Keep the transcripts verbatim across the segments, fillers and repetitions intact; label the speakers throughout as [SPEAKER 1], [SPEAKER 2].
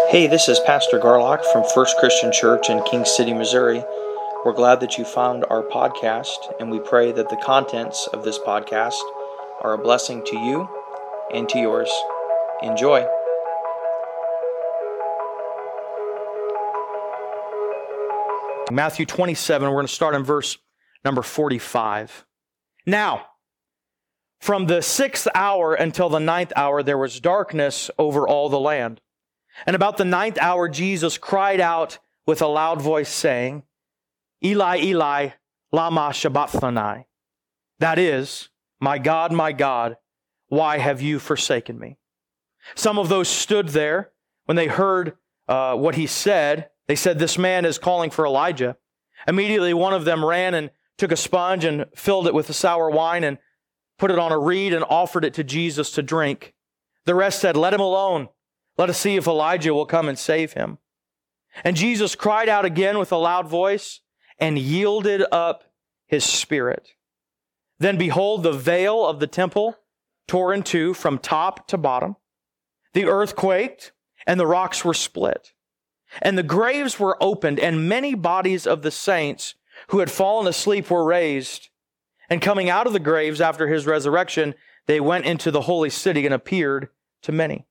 [SPEAKER 1] Hey, this is Pastor Garlock from First Christian Church in King City, Missouri. We're glad that you found our podcast, and we pray that the contents of this podcast are a blessing to you and to yours. Enjoy. Matthew twenty-seven, we're going to start in verse number forty-five. Now, from the sixth hour until the ninth hour, there was darkness over all the land. And about the ninth hour, Jesus cried out with a loud voice, saying, Eli, Eli, lama sabachthani. That is, my God, my God, why have you forsaken me? Some of those stood there when they heard uh, what he said. They said, this man is calling for Elijah. Immediately, one of them ran and took a sponge and filled it with the sour wine and put it on a reed and offered it to Jesus to drink. The rest said, let him alone. Let us see if Elijah will come and save him. And Jesus cried out again with a loud voice and yielded up his spirit. Then behold, the veil of the temple tore in two from top to bottom. The earth quaked and the rocks were split. And the graves were opened, and many bodies of the saints who had fallen asleep were raised. And coming out of the graves after his resurrection, they went into the holy city and appeared to many.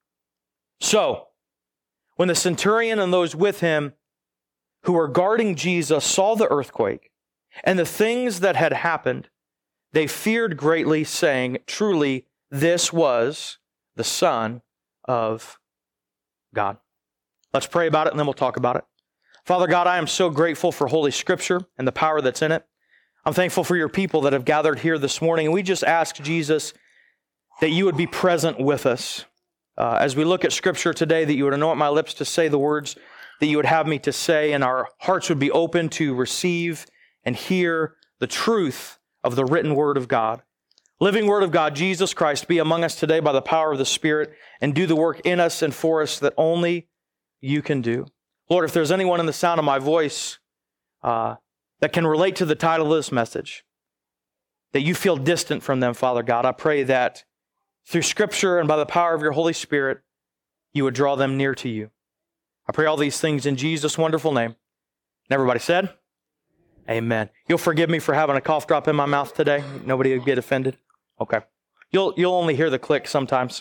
[SPEAKER 1] So, when the centurion and those with him who were guarding Jesus saw the earthquake and the things that had happened, they feared greatly, saying, truly, this was the Son of God. Let's pray about it and then we'll talk about it. Father God, I am so grateful for Holy Scripture and the power that's in it. I'm thankful for your people that have gathered here this morning. And we just ask, Jesus, that you would be present with us. Uh, as we look at Scripture today, that you would anoint my lips to say the words that you would have me to say, and our hearts would be open to receive and hear the truth of the written Word of God. Living Word of God, Jesus Christ, be among us today by the power of the Spirit and do the work in us and for us that only you can do. Lord, if there's anyone in the sound of my voice uh, that can relate to the title of this message, that you feel distant from them, Father God, I pray that through Scripture and by the power of your Holy Spirit, you would draw them near to you. I pray all these things in Jesus' wonderful name. And everybody said, amen. You'll forgive me for having a cough drop in my mouth today. Nobody will get offended. Okay. You'll, you'll only hear the click sometimes.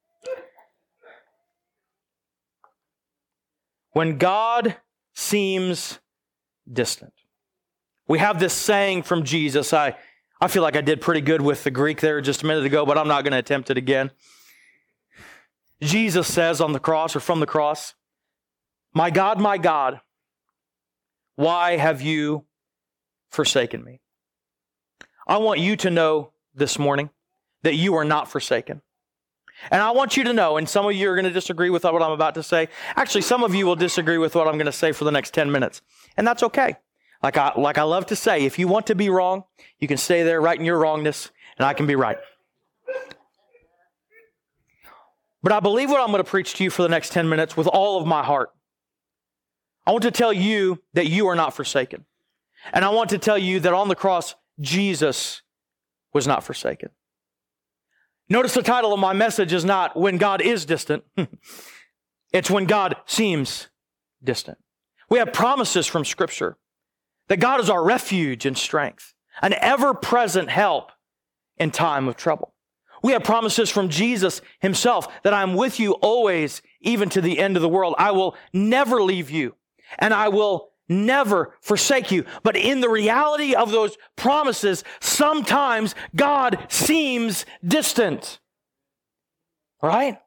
[SPEAKER 1] When God seems distant. We have this saying from Jesus. I I feel like I did pretty good with the Greek there just a minute ago, but I'm not going to attempt it again. Jesus says on the cross, or from the cross, my God, my God, why have you forsaken me? I want you to know this morning that you are not forsaken. And I want you to know, and some of you are going to disagree with what I'm about to say. Actually, some of you will disagree with what I'm going to say for the next ten minutes. And that's okay. Like I, like I love to say, if you want to be wrong, you can stay there right in your wrongness, and I can be right. But I believe what I'm going to preach to you for the next ten minutes with all of my heart. I want to tell you that you are not forsaken. And I want to tell you that on the cross, Jesus was not forsaken. Notice the title of my message is not When God is Distant. It's When God Seems Distant. We have promises from Scripture that God is our refuge and strength, an ever-present help in time of trouble. We have promises from Jesus himself that I'm with you always, even to the end of the world. I will never leave you, and I will never forsake you. But in the reality of those promises, sometimes God seems distant. All right?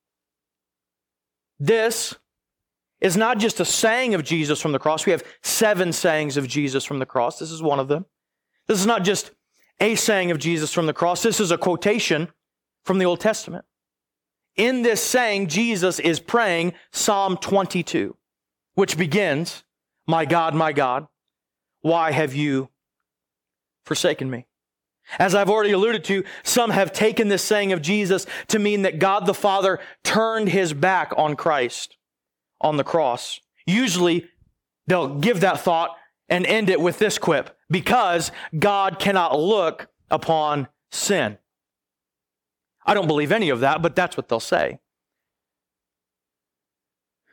[SPEAKER 1] This is not just a saying of Jesus from the cross. We have seven sayings of Jesus from the cross. This is one of them. This is not just a saying of Jesus from the cross. This is a quotation from the Old Testament. In this saying, Jesus is praying Psalm twenty-two, which begins, my God, my God, why have you forsaken me? As I've already alluded to, some have taken this saying of Jesus to mean that God the Father turned his back on Christ on the cross. Usually, they'll give that thought and end it with this quip, because God cannot look upon sin. I don't believe any of that, but that's what they'll say.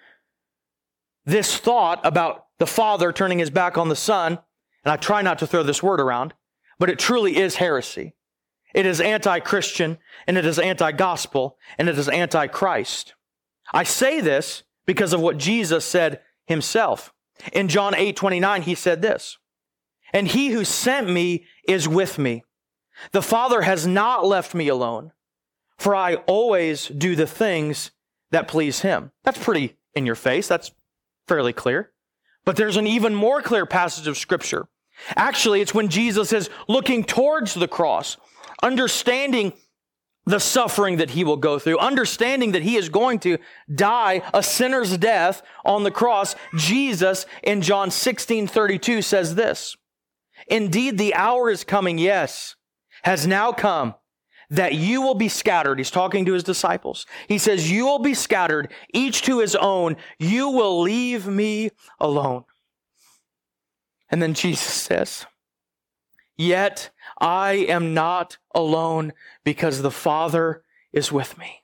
[SPEAKER 1] this thought about the Father turning his back on the Son, and I try not to throw this word around, but it truly is heresy. It is anti-Christian, and it is anti-gospel, and it is anti-Christ. I say this because of what Jesus said himself. In John eight twenty-nine, he said this, "And he who sent me is with me. The Father has not left me alone, for I always do the things that please him." That's pretty in your face. That's fairly clear. But there's an even more clear passage of Scripture. Actually, it's when Jesus is looking towards the cross, understanding the suffering that he will go through, understanding that he is going to die a sinner's death on the cross. Jesus in John sixteen thirty-two says this, "Indeed, the hour is coming, yes, has now come, that you will be scattered." He's talking to his disciples. He says, "You will be scattered, each to his own. You will leave me alone." And then Jesus says, "Yet I am not alone, because the Father is with me."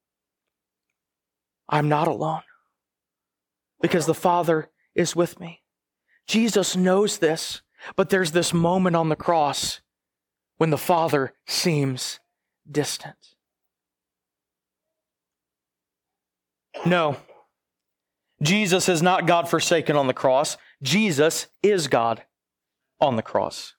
[SPEAKER 1] I'm not alone because the Father is with me. Jesus knows this, but there's this moment on the cross when the Father seems distant. No, Jesus is not God forsaken on the cross. Jesus is God on the cross.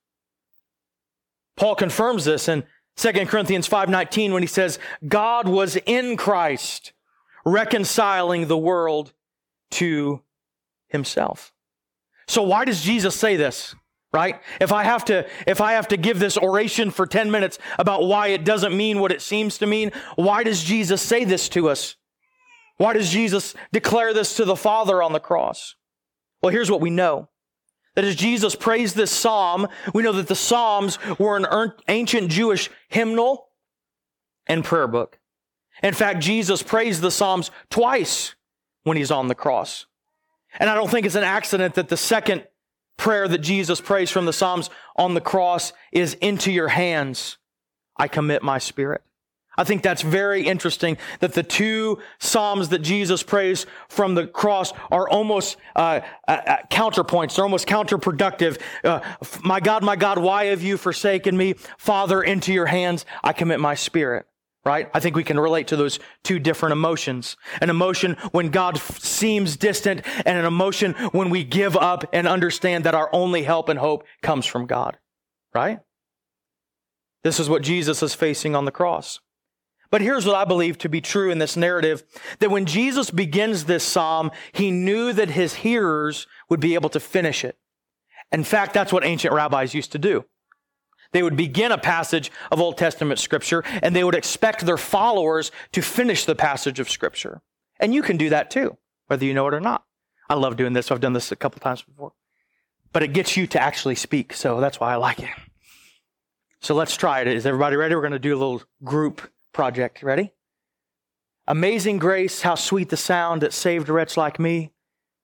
[SPEAKER 1] Paul confirms this in Second Corinthians five nineteen when he says, "God was in Christ, reconciling the world to himself." So why does Jesus say this? Right? If I have to, if I have to give this oration for ten minutes about why it doesn't mean what it seems to mean, why does Jesus say this to us? Why does Jesus declare this to the Father on the cross? Well, here's what we know. That as Jesus prays this psalm, we know that the Psalms were an ancient Jewish hymnal and prayer book. In fact, Jesus prays the Psalms twice when he's on the cross. And I don't think it's an accident that the second prayer that Jesus prays from the Psalms on the cross is, "Into your hands I commit my spirit." I think that's very interesting that the two Psalms that Jesus prays from the cross are almost uh, uh, counterpoints. They're almost counterproductive. Uh, "My God, my God, why have you forsaken me? Father, into your hands I commit my spirit." Right? I think we can relate to those two different emotions. An emotion when God f- seems distant, and an emotion when we give up and understand that our only help and hope comes from God. Right? This is what Jesus is facing on the cross. But here's what I believe to be true in this narrative, that when Jesus begins this psalm, he knew that his hearers would be able to finish it. In fact, that's what ancient rabbis used to do. They would begin a passage of Old Testament Scripture, and they would expect their followers to finish the passage of Scripture. And you can do that too, whether you know it or not. I love doing this. I've done this a couple times before. But it gets you to actually speak, so that's why I like it. So let's try it. Is everybody ready? We're going to do a little group project. Ready? "Amazing grace, how sweet the sound that saved a wretch like me."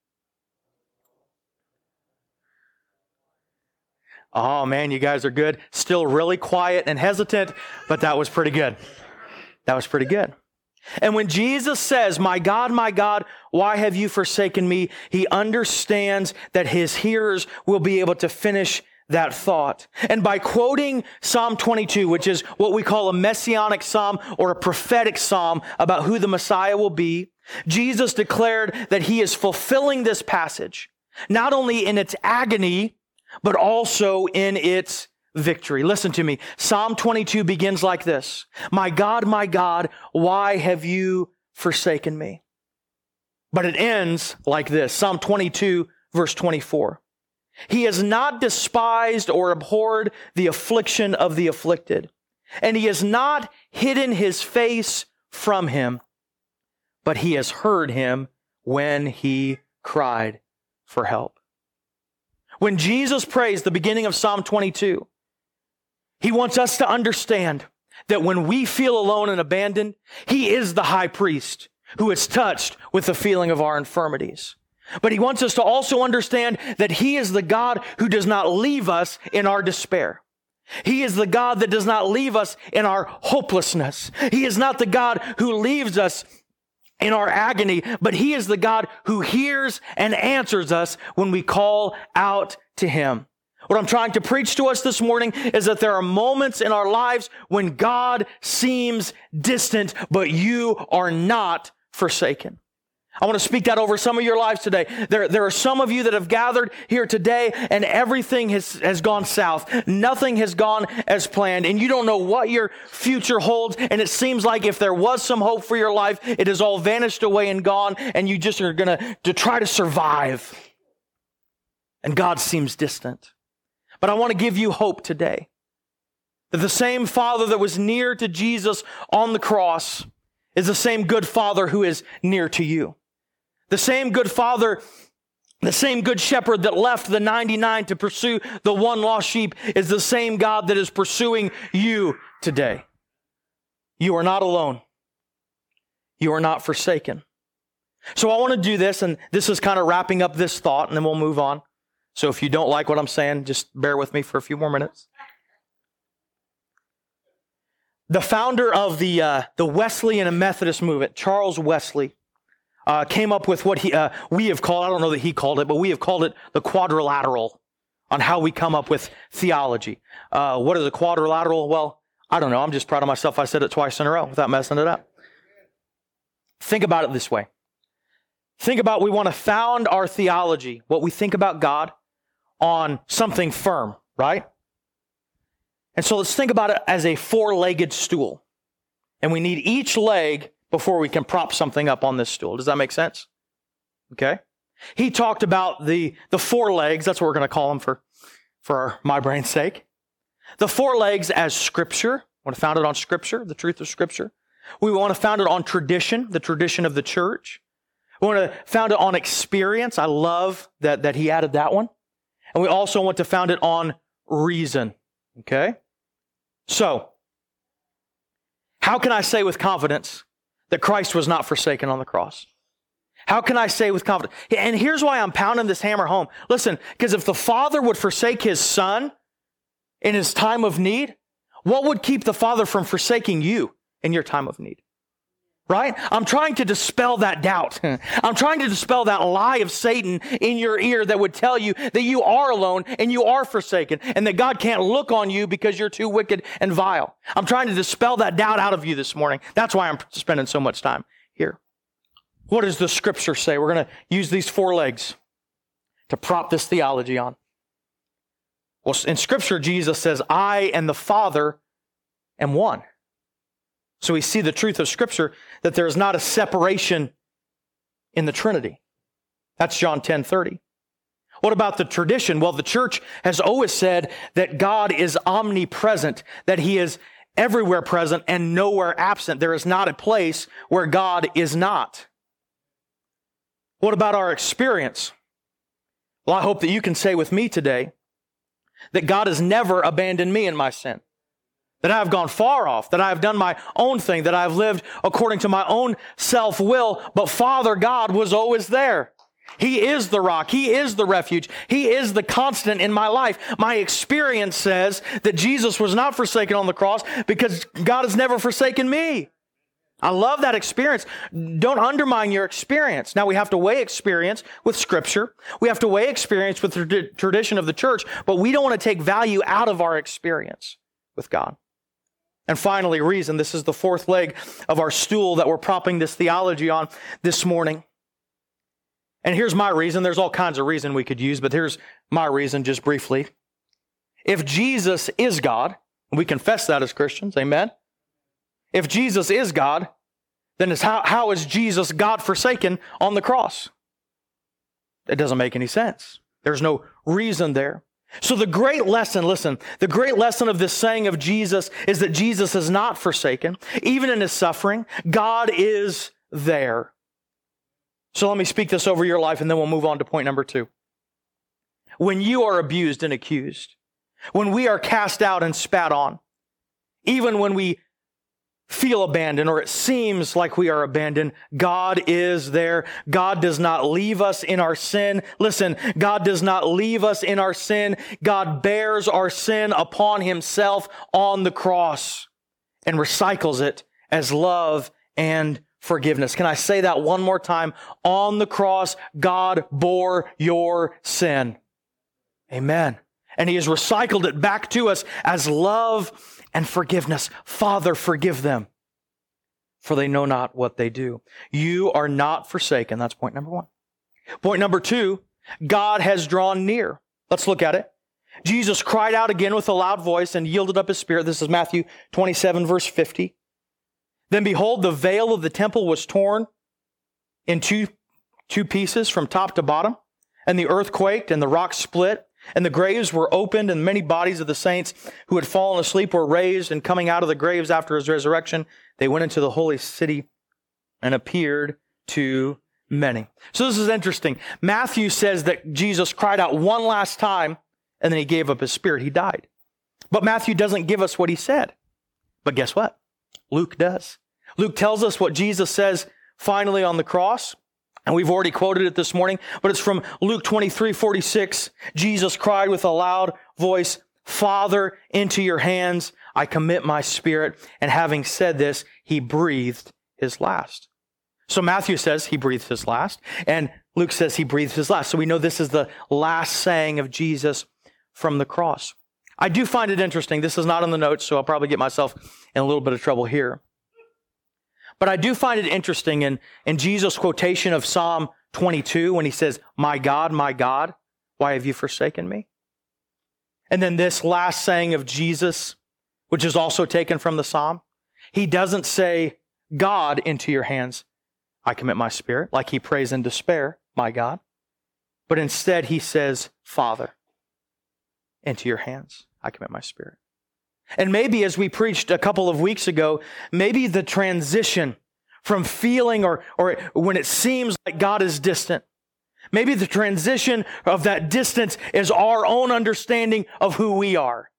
[SPEAKER 1] Oh man, you guys are good. Still really quiet and hesitant, but that was pretty good. That was pretty good. And when Jesus says, "My God, my God, why have you forsaken me?" he understands that his hearers will be able to finish that thought. And by quoting Psalm twenty-two, which is what we call a messianic psalm or a prophetic psalm about who the Messiah will be, Jesus declared that he is fulfilling this passage, not only in its agony, but also in its victory. Listen to me. Psalm twenty-two begins like this: "My God, my God, why have you forsaken me?" But it ends like this. Psalm twenty-two, verse twenty-four. "He has not despised or abhorred the affliction of the afflicted, and he has not hidden his face from him, but he has heard him when he cried for help." When Jesus prays the beginning of Psalm twenty-two, he wants us to understand that when we feel alone and abandoned, he is the high priest who is touched with the feeling of our infirmities. But he wants us to also understand that he is the God who does not leave us in our despair. He is the God that does not leave us in our hopelessness. He is not the God who leaves us in our agony, but he is the God who hears and answers us when we call out to him. What I'm trying to preach to us this morning is that there are moments in our lives when God seems distant, but you are not forsaken. I want to speak that over some of your lives today. There, there are some of you that have gathered here today and everything has, has gone south. Nothing has gone as planned and you don't know what your future holds. And it seems like if there was some hope for your life, it has all vanished away and gone and you just are going to, to try to survive. And God seems distant. But I want to give you hope today that the same Father that was near to Jesus on the cross is the same good Father who is near to you. The same good Father, the same good shepherd that left the ninety-nine to pursue the one lost sheep is the same God that is pursuing you today. You are not alone. You are not forsaken. So I want to do this, and this is kind of wrapping up this thought, and then we'll move on. So if you don't like what I'm saying, just bear with me for a few more minutes. The founder of the uh, the Wesleyan and Methodist movement, Charles Wesley, uh, came up with what he uh, we have called, I don't know that he called it, but we have called it the quadrilateral on how we come up with theology. Uh, what is a quadrilateral? Well, I don't know. I'm just proud of myself. I said it twice in a row without messing it up. Think about it this way. Think about we want to found our theology, what we think about God, on something firm, right? And so let's think about it as a four-legged stool. And we need each leg before we can prop something up on this stool. Does that make sense? Okay. He talked about the, the four legs. That's what we're going to call them for, for my brain's sake. The four legs as Scripture. We want to found it on Scripture, the truth of Scripture. We want to found it on tradition, the tradition of the church. We want to found it on experience. I love that, that he added that one. And we also want to found it on reason. Okay? So, how can I say with confidence that Christ was not forsaken on the cross? How can I say with confidence? And here's why I'm pounding this hammer home. Listen, because if the Father would forsake his Son in his time of need, what would keep the Father from forsaking you in your time of need? Right? I'm trying to dispel that doubt. I'm trying to dispel that lie of Satan in your ear that would tell you that you are alone and you are forsaken and that God can't look on you because you're too wicked and vile. I'm trying to dispel that doubt out of you this morning. That's why I'm spending so much time here. What does the Scripture say? We're going to use these four legs to prop this theology on. Well, in Scripture, Jesus says, I and the Father am one. So we see the truth of Scripture that there is not a separation in the Trinity. That's John ten thirty. What about the tradition? Well, the church has always said that God is omnipresent, that he is everywhere present and nowhere absent. There is not a place where God is not. What about our experience? Well, I hope that you can say with me today that God has never abandoned me in my sin. That I have gone far off, that I have done my own thing, that I have lived according to my own self-will, but Father God was always there. He is the rock. He is the refuge. He is the constant in my life. My experience says that Jesus was not forsaken on the cross because God has never forsaken me. I love that experience. Don't undermine your experience. Now we have to weigh experience with Scripture. We have to weigh experience with the tradition of the church, but we don't want to take value out of our experience with God. And finally, reason. This is the fourth leg of our stool that we're propping this theology on this morning. And here's my reason. There's all kinds of reason we could use, but here's my reason just briefly. If Jesus is God, and we confess that as Christians, amen? If Jesus is God, then it's how, how is Jesus God forsaken on the cross? It doesn't make any sense. There's no reason there. So the great lesson, listen, the great lesson of this saying of Jesus is that Jesus is not forsaken. Even in his suffering, God is there. So let me speak this over your life and then we'll move on to point number two. When you are abused and accused, when we are cast out and spat on, even when we feel abandoned or it seems like we are abandoned, God is there. God does not leave us in our sin. Listen, God does not leave us in our sin. God bears our sin upon himself on the cross and recycles it as love and forgiveness. Can I say that one more time? On the cross, God bore your sin. Amen. And he has recycled it back to us as love and forgiveness. Father, forgive them, for they know not what they do. You are not forsaken. That's point number one. Point number two, God has drawn near. Let's look at it. Jesus cried out again with a loud voice and yielded up his spirit. This is Matthew twenty-seven, verse fifty. Then behold, the veil of the temple was torn in two, two pieces from top to bottom, and the earth quaked, and the rocks split, and the graves were opened, and many bodies of the saints who had fallen asleep were raised, and coming out of the graves after his resurrection, they went into the holy city and appeared to many. So this is interesting. Matthew says that Jesus cried out one last time, and then he gave up his spirit. He died. But Matthew doesn't give us what he said. But guess what? Luke does. Luke tells us what Jesus says finally on the cross. And we've already quoted it this morning, but it's from Luke twenty-three forty-six. Jesus cried with a loud voice, Father, into your hands I commit my spirit. And having said this, he breathed his last. So Matthew says he breathed his last, and Luke says he breathed his last. So we know this is the last saying of Jesus from the cross. I do find it interesting. This is not in the notes, so I'll probably get myself in a little bit of trouble here. But I do find it interesting in, in Jesus' quotation of Psalm twenty-two when he says, my God, my God, why have you forsaken me? And then this last saying of Jesus, which is also taken from the Psalm, he doesn't say, God, into your hands I commit my spirit, like he prays in despair, my God. But instead he says, Father, into your hands I commit my spirit. And maybe as we preached a couple of weeks ago, maybe the transition from feeling or, or when it seems like God is distant, maybe the transition of that distance is our own understanding of who we are.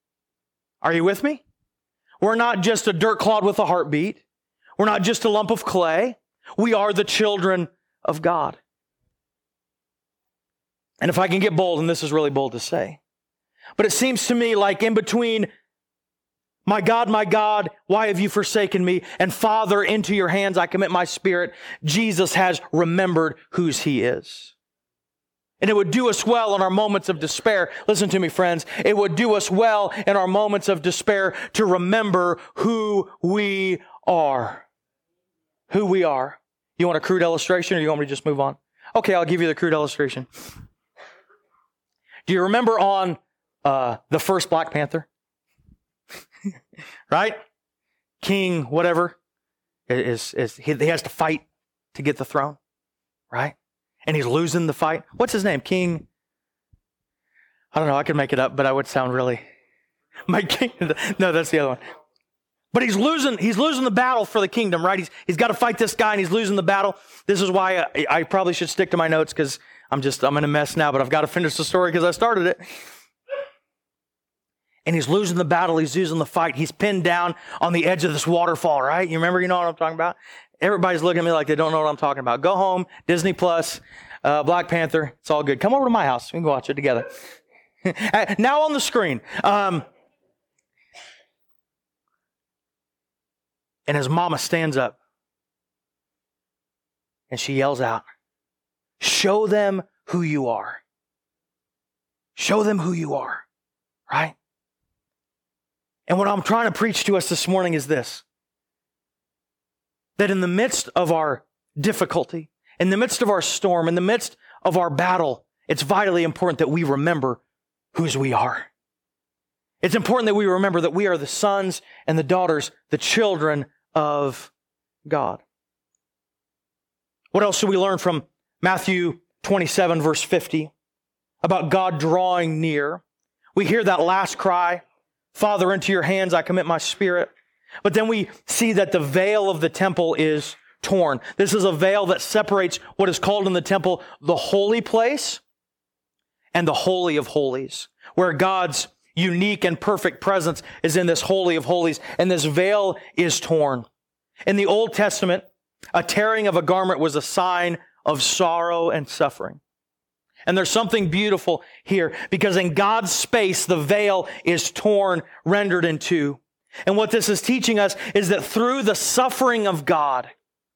[SPEAKER 1] Are you with me? We're not just a dirt clod with a heartbeat. We're not just a lump of clay. We are the children of God. And if I can get bold, and this is really bold to say, but it seems to me like in between my God, my God, why have you forsaken me? And Father, into your hands I commit my spirit. Jesus has remembered whose he is. And it would do us well in our moments of despair. Listen to me, friends. It would do us well in our moments of despair to remember who we are. Who we are. You want a crude illustration or you want me to just move on? Okay, I'll give you the crude illustration. Do you remember on uh, the first Black Panther? Right? King, whatever, is, is he, he has to fight to get the throne, right? And he's losing the fight. What's his name? King? I don't know. I could make it up, but I would sound really. My king. No, that's the other one. But he's losing. He's losing the battle for the kingdom, right? He's he's got to fight this guy, and he's losing the battle. This is why I, I probably should stick to my notes because I'm just I'm in a mess now. But I've got to finish the story because I started it. And he's losing the battle. He's losing the fight. He's pinned down on the edge of this waterfall, right? You remember, you know what I'm talking about? Everybody's looking at me like they don't know what I'm talking about. Go home, Disney Plus, uh, Black Panther. It's all good. Come over to my house. We can go watch it together. Now on the screen. Um, and his mama stands up. And she yells out, show them who you are. Show them who you are. Right? And what I'm trying to preach to us this morning is this. That in the midst of our difficulty, in the midst of our storm, in the midst of our battle, it's vitally important that we remember whose we are. It's important that we remember that we are the sons and the daughters, the children of God. What else should we learn from Matthew twenty-seven, verse fifty, about God drawing near? We hear that last cry, Father, into your hands I commit my spirit. But then we see that the veil of the temple is torn. This is a veil that separates what is called in the temple the holy place and the holy of holies, where God's unique and perfect presence is in this holy of holies, and this veil is torn. In the Old Testament, a tearing of a garment was a sign of sorrow and suffering. And there's something beautiful here because in God's space, the veil is torn, rendered in two. And what this is teaching us is that through the suffering of God,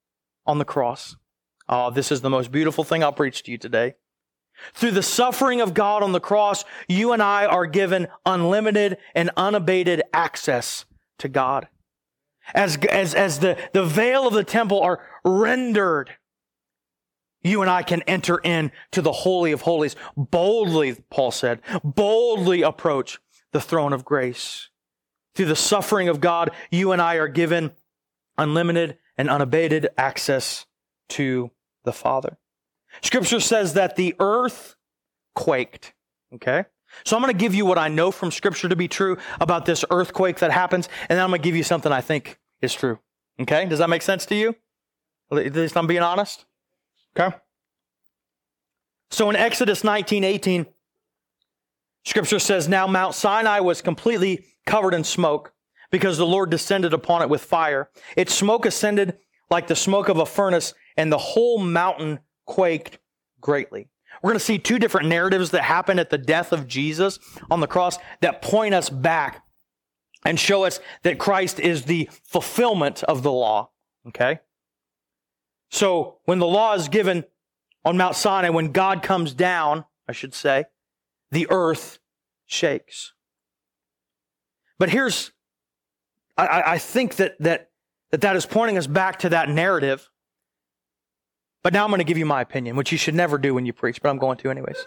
[SPEAKER 1] on the cross. Oh, this is the most beautiful thing I'll preach to you today. Through the suffering of God on the cross, you and I are given unlimited and unabated access to God. As, as, as the, the veil of the temple are rendered, you and I can enter in to the Holy of Holies. Boldly, Paul said, boldly approach the throne of grace. Through the suffering of God, you and I are given unlimited and unabated access to the Father. Scripture says that the earth quaked. Okay? So I'm going to give you what I know from Scripture to be true about this earthquake that happens, and then I'm going to give you something I think is true. Okay? Does that make sense to you? At least I'm being honest. Okay? So in Exodus nineteen eighteen, Scripture says, "Now Mount Sinai was completely covered in smoke because the Lord descended upon it with fire. Its smoke ascended like the smoke of a furnace, and the whole mountain quaked greatly." We're going to see two different narratives that happen at the death of Jesus on the cross that point us back and show us that Christ is the fulfillment of the law. Okay? So when the law is given on Mount Sinai, when God comes down, I should say, the earth shakes. But here's, I, I think that, that that that is pointing us back to that narrative. But now I'm going to give you my opinion, which you should never do when you preach, but I'm going to anyways.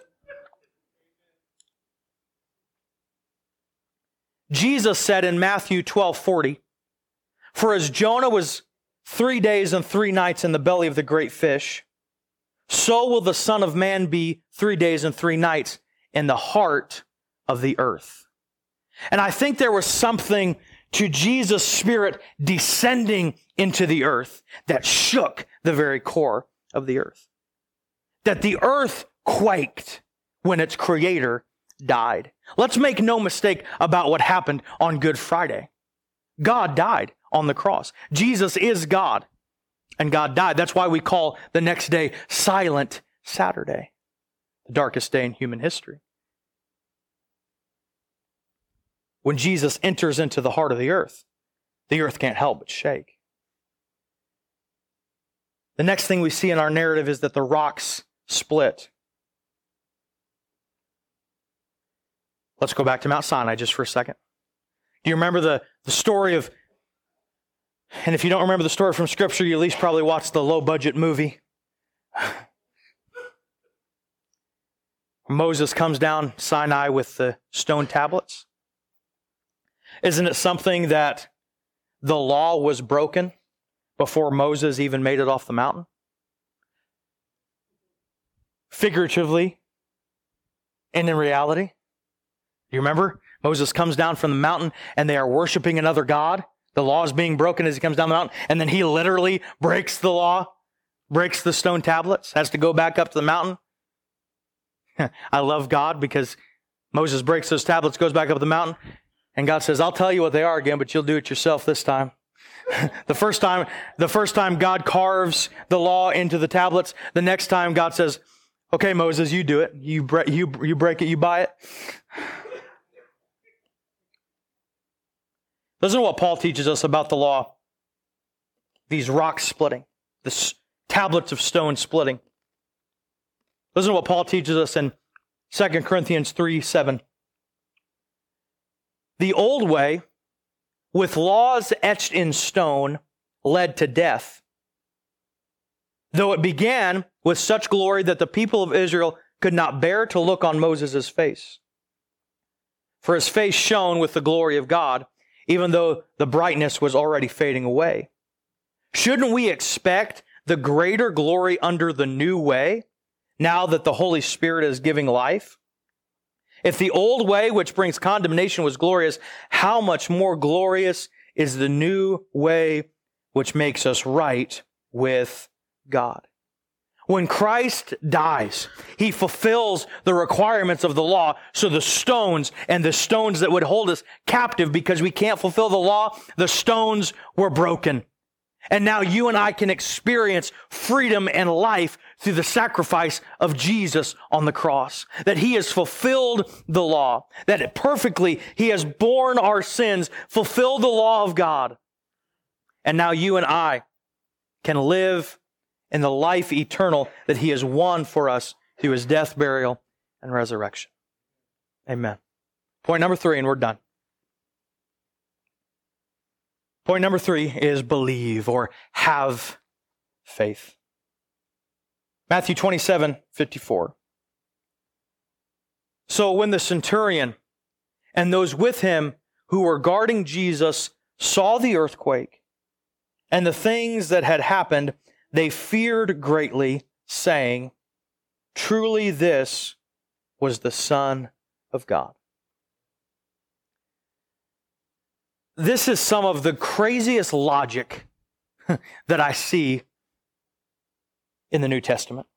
[SPEAKER 1] Jesus said in Matthew twelve forty, "For as Jonah was three days and three nights in the belly of the great fish, so will the Son of Man be three days and three nights in the heart of the earth." And I think there was something to Jesus' Spirit descending into the earth that shook the very core of the earth. That the earth quaked when its creator died. Let's make no mistake about what happened on Good Friday. God died on the cross. Jesus is God, and God died. That's why we call the next day Silent Saturday, the darkest day in human history. When Jesus enters into the heart of the earth, the earth can't help but shake. The next thing we see in our narrative is that the rocks split. Let's go back to Mount Sinai just for a second. Do you remember the, the story of, and if you don't remember the story from Scripture, you at least probably watched the low-budget movie. Moses comes down Sinai with the stone tablets. Isn't it something that the law was broken before Moses even made it off the mountain? Figuratively and in reality. You remember? Moses comes down from the mountain and they are worshiping another god. The law is being broken as he comes down the mountain, and then he literally breaks the law, breaks the stone tablets, has to go back up to the mountain. I love God because Moses breaks those tablets, goes back up the mountain, and God says, "I'll tell you what they are again, but you'll do it yourself this time." the first time, the first time God carves the law into the tablets. The next time God says, "Okay, Moses, you do it. You break, you you break it. You buy it." Listen to what Paul teaches us about the law. These rocks splitting, the tablets of stone splitting. Listen to what Paul teaches us in Second Corinthians three seven. "The old way, with laws etched in stone, led to death, though it began with such glory that the people of Israel could not bear to look on Moses' face. For his face shone with the glory of God, even though the brightness was already fading away. Shouldn't we expect the greater glory under the new way, now that the Holy Spirit is giving life? If the old way, which brings condemnation, was glorious, how much more glorious is the new way, which makes us right with God?" When Christ dies, he fulfills the requirements of the law. So the stones and the stones that would hold us captive because we can't fulfill the law, the stones were broken. And now you and I can experience freedom and life through the sacrifice of Jesus on the cross. That he has fulfilled the law. That perfectly he has borne our sins, fulfilled the law of God. And now you and I can live and the life eternal that he has won for us through his death, burial, and resurrection. Amen. Point number three, and we're done. Point number three is believe or have faith. Matthew twenty-seven fifty-four. So when the centurion and those with him who were guarding Jesus saw the earthquake and the things that had happened, they feared greatly, saying, "Truly this was the Son of God." This is some of the craziest logic that I see in the New Testament.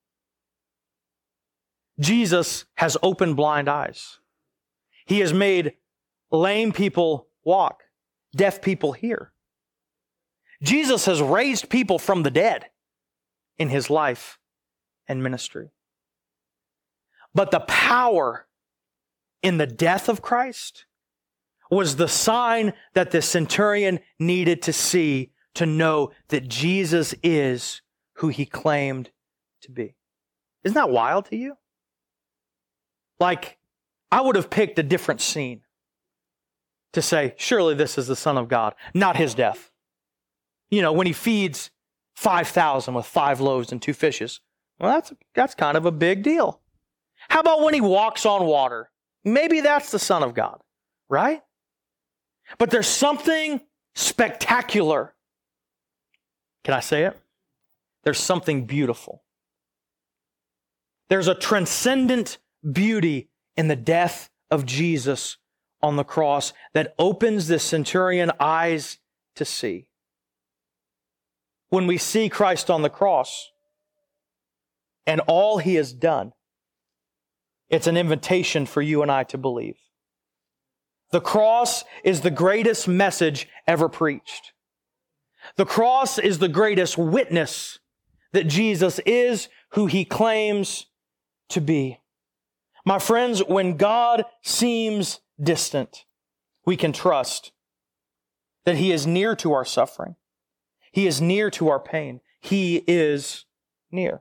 [SPEAKER 1] Jesus has opened blind eyes. He has made lame people walk, deaf people hear. Jesus has raised people from the dead in his life and ministry. But the power in the death of Christ was the sign that the centurion needed to see to know that Jesus is who he claimed to be. Isn't that wild to you? Like, I would have picked a different scene to say, surely this is the Son of God, not his death. You know, when he feeds five thousand with five loaves and two fishes. Well, that's, that's kind of a big deal. How about when he walks on water? Maybe that's the Son of God, right? But there's something spectacular. Can I say it? There's something beautiful. There's a transcendent beauty in the death of Jesus on the cross that opens the centurion eyes to see. When we see Christ on the cross and all he has done, it's an invitation for you and I to believe. The cross is the greatest message ever preached. The cross is the greatest witness that Jesus is who he claims to be. My friends, when God seems distant, we can trust that he is near to our suffering. He is near to our pain. He is near.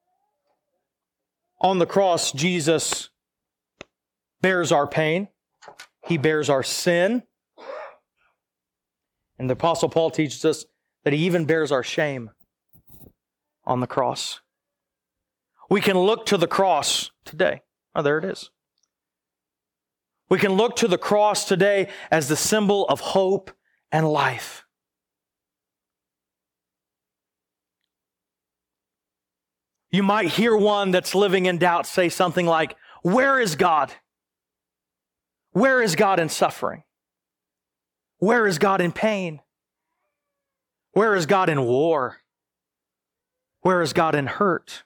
[SPEAKER 1] On the cross, Jesus bears our pain. He bears our sin. And the Apostle Paul teaches us that he even bears our shame on the cross. We can look to the cross today. Oh, there it is. We can look to the cross today as the symbol of hope and life. You might hear one that's living in doubt say something like, "Where is God? Where is God in suffering? Where is God in pain? Where is God in war? Where is God in hurt?"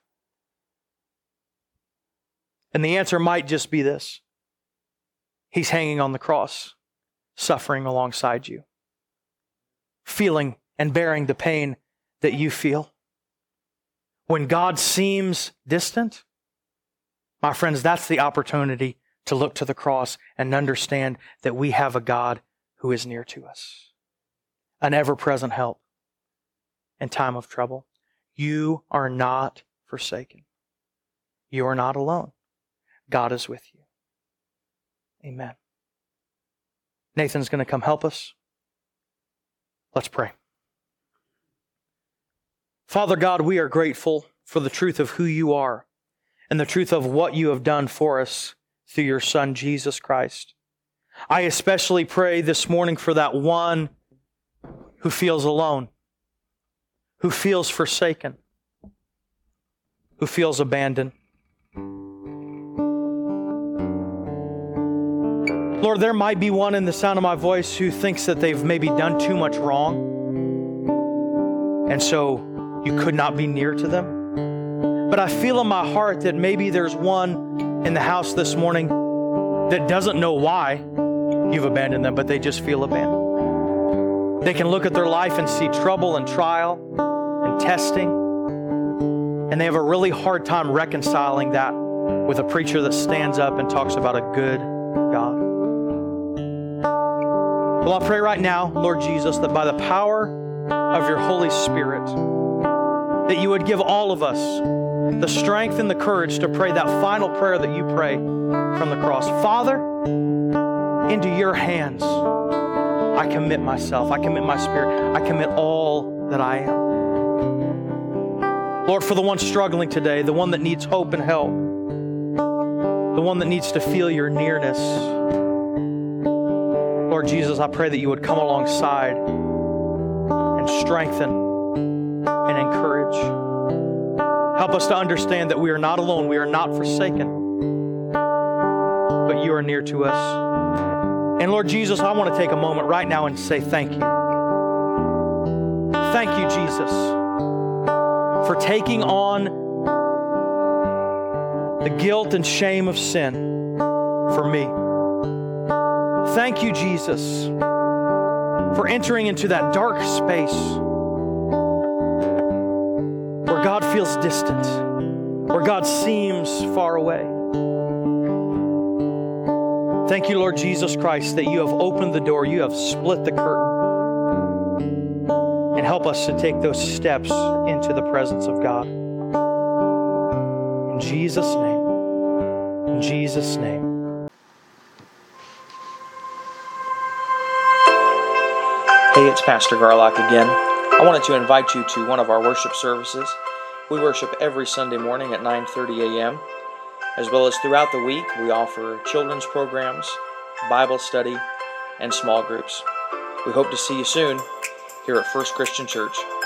[SPEAKER 1] And the answer might just be this. He's hanging on the cross, suffering alongside you, feeling and bearing the pain that you feel. When God seems distant, my friends, that's the opportunity to look to the cross and understand that we have a God who is near to us, an ever-present help in time of trouble. You are not forsaken. You are not alone. God is with you. Amen. Nathan's going to come help us. Let's pray. Father God, we are grateful for the truth of who you are and the truth of what you have done for us through your Son, Jesus Christ. I especially pray this morning for that one who feels alone, who feels forsaken, who feels abandoned. Lord, there might be one in the sound of my voice who thinks that they've maybe done too much wrong, and so you could not be near to them. But I feel in my heart that maybe there's one in the house this morning that doesn't know why you've abandoned them, but they just feel abandoned. They can look at their life and see trouble and trial and testing, and they have a really hard time reconciling that with a preacher that stands up and talks about a good God. Well, I pray right now, Lord Jesus, that by the power of your Holy Spirit, that you would give all of us the strength and the courage to pray that final prayer that you pray from the cross. Father, into your hands I commit myself. I commit my spirit. I commit all that I am. Lord, for the one struggling today, the one that needs hope and help, the one that needs to feel your nearness, Lord Jesus, I pray that you would come alongside and strengthen and encourage. Help us to understand that we are not alone. We are not forsaken, but you are near to us. And Lord Jesus, I want to take a moment right now and say thank you. Thank you, Jesus, for taking on the guilt and shame of sin for me. Thank you, Jesus, for entering into that dark space where God feels distant, where God seems far away. Thank you, Lord Jesus Christ, that you have opened the door, you have split the curtain, and help us to take those steps into the presence of God. In Jesus' name, in Jesus' name. Hey, it's Pastor Garlock again. I wanted to invite you to one of our worship services. We worship every Sunday morning at nine thirty a.m. As well as throughout the week, we offer children's programs, Bible study, and small groups. We hope to see you soon here at First Christian Church.